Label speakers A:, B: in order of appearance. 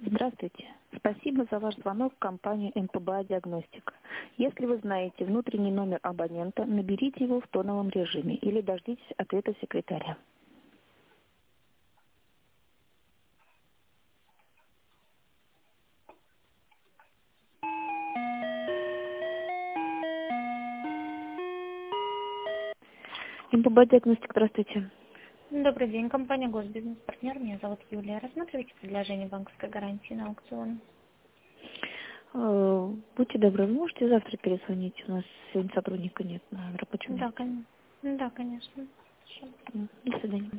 A: Здравствуйте. Спасибо за ваш звонок в компанию МПБ «Диагностика». Если вы знаете внутренний номер абонента, наберите его в тоновом режиме или дождитесь ответа секретаря. МПБ «Диагностика», здравствуйте.
B: Добрый день, компания «Госбизнес-партнер». Меня зовут Юлия. Рассматривайте предложение банковской гарантии на аукцион.
A: Будьте добры, вы можете завтра перезвонить? У нас сегодня сотрудника нет на рабочем
B: Да,
A: месте.
B: конечно. Да, конечно. Хорошо.
A: До свидания.